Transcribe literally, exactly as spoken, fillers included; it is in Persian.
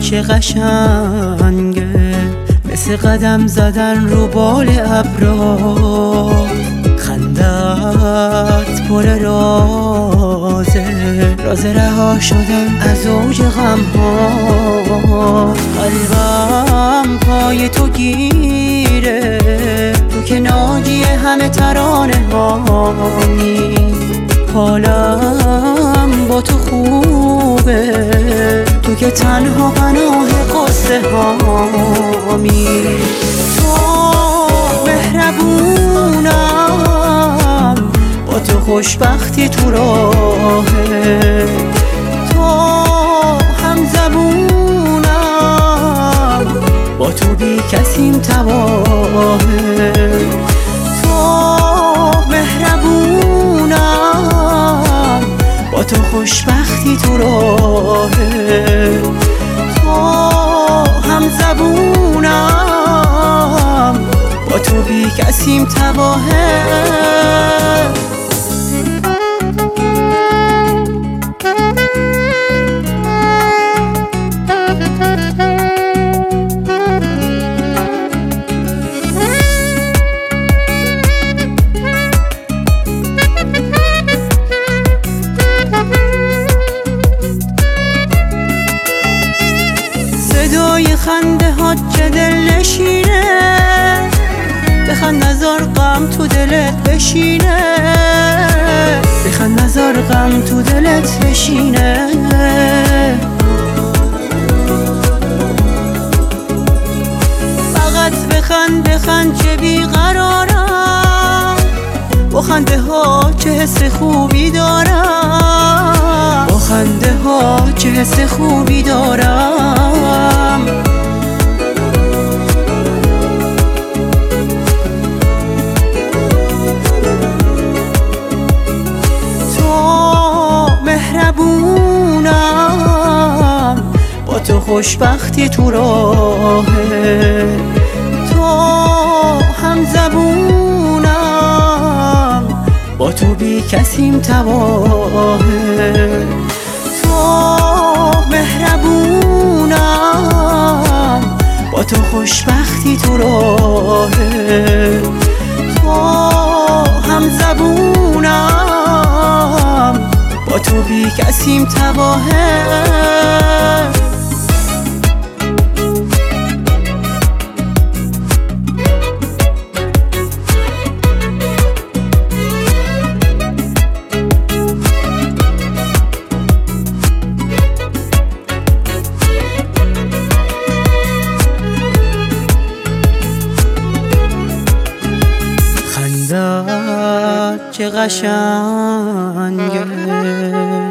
چه قشنگه، مثل قدم زدن رو بال ابرا. خندت پر رازه، راز رها شدن از اوج غم ها. قلبم پای تو گیره، تو که ناجی همه ترانه هانی. حالم با تو خوبه، تو که تنها پناه قصه هامی. تو مهربونم، با تو خوشبختی تو راهه. تو همزبونم، با تو بی کسیم تباهه. تو مهربونم، با تو خوشبختی تو راهه. تو همزبونم، با تو بی کسیم تباهه. صدای خنده ها چه دل نشینه، بخند نزار غم تو دلت بشینه. بخند نزار غم تو دلت بشینه. فقط بخند بخند چه بیقرارم، با خنده ها چه حس خوبی دارم. با خنده ها چه حس خوبی دارم. تو مهربونم، با تو خوشبختی تو راهه. تو همزبونم، با تو بی کسیم تباهه. تو مهربونم، با تو خوشبختی تو راهه. تو همزبونم، با تو بی کسیم تباهه. خندت چه قشنگه،